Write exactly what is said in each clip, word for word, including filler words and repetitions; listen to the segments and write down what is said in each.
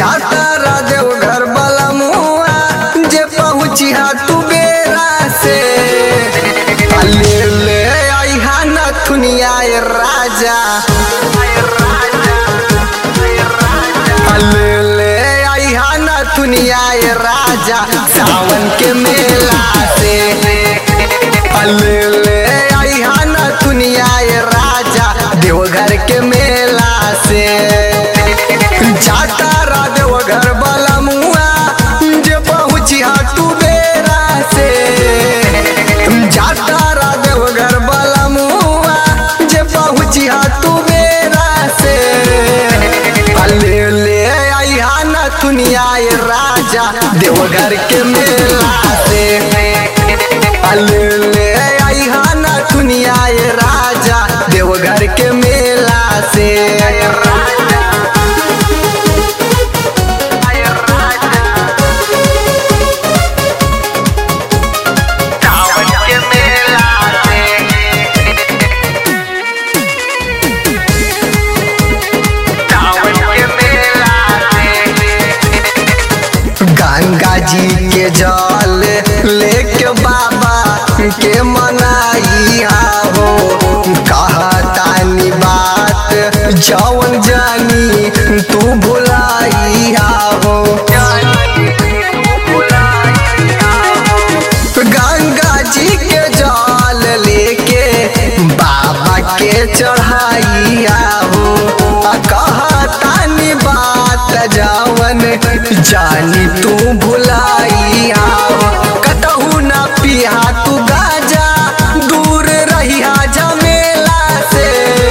जाता रादेव घर वाला मुआ जे पहुँची हा तू बेरा से ले ले आई हा नथुनिया राजा ले ले आई हा नथुनिया राजा सावन के मेला से ले ले आई हा नथुनिया राजा देवघर के मेला से जाता रादेव घर वाला मुआ जे पहुँची हा तू बेरा से जाता रादेव घर वाला मुआ जे पहुँची हा तू बेरा से ले ले आई हा नथुनिया राजा देवघर के मेला से ले ले आई हा नथुनिया राजा देवघर के मेला से गंगा जी के जल लेके बाबा के मनाई हो कहतानी बात जवन जानी तू भुलाई हो गंगा जी के जल लेके बाबा के चढ़ाई हो कहतानी बात जवन जानी तू भुलाई कतहू न पिया तू गाजा दूर रहिया जमेला से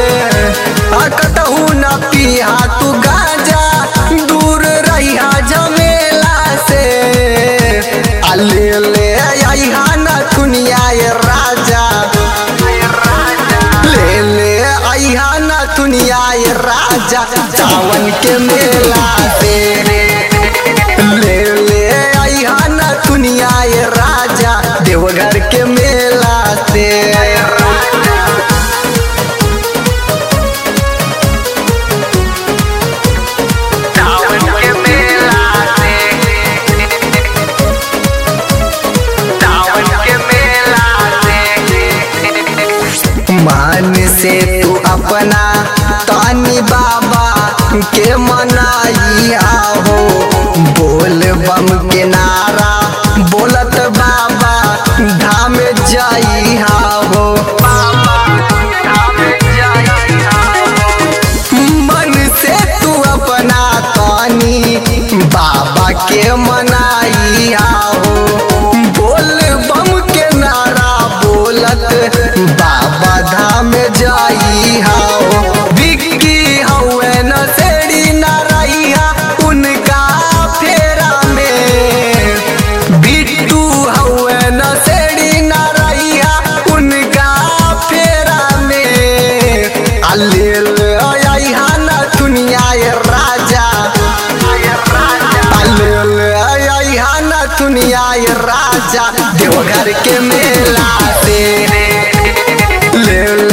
कतहू न पिया तू गाजा दूर रहिया जमेला से ले ले आई हा नथुनिया राजा ले ले आई हा नथुनिया राजा सावन के मेला से ले ले आई हा नथुनिया राजा देवघर के मेला से मान से तू अपना तानी बाबा के मनाई हो बोल बम के नारा बोलत बाबा धाम जाई हो मन से तू अपना तानी बाबा के मनाई हो बोल बम के नारा बोलत बाबा धाम जाई हो बिक्की हवे न सेड़ी न रहिया उनका फेरा में बिट्टू हवे न सेड़ी न रहिया उनका फेरा में ले ले आई हा नथुनिया राजा ले ले आई हा नथुनिया राजा देवघर के मेला से ले